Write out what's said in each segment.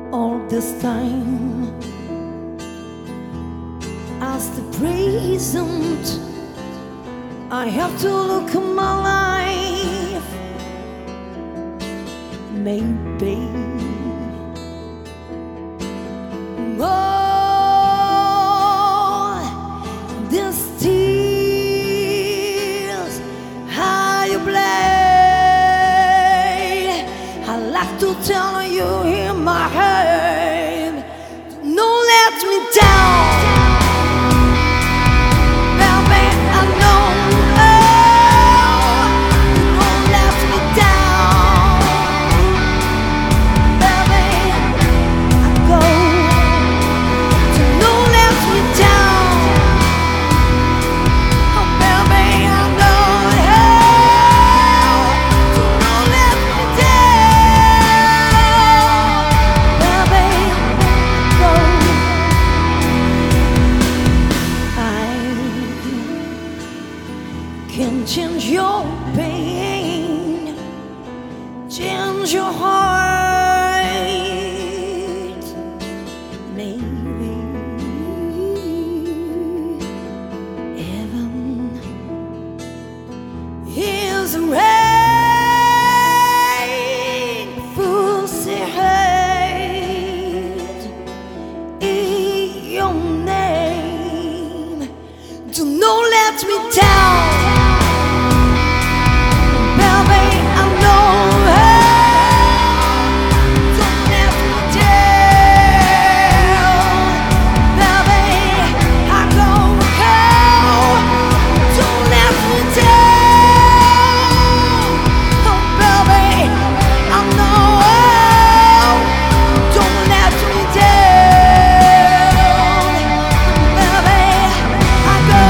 all this time as the present. I have to look at my life. Maybe this tears how you play. I like to tell you in my head, don't let me down. Baby, I know, don't let me down. Baby, I go, so don't let me down. Oh, baby, I know, so don't let me down. Baby, go. I can change your pain, change your heart. Maybe heaven is rainful shade in your name. Do not let me down. Baby, I know, don't let me down. Baby, I go, don't let me down. Oh, baby, I know, don't let me down. Baby, I go.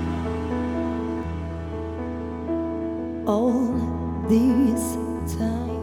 All this time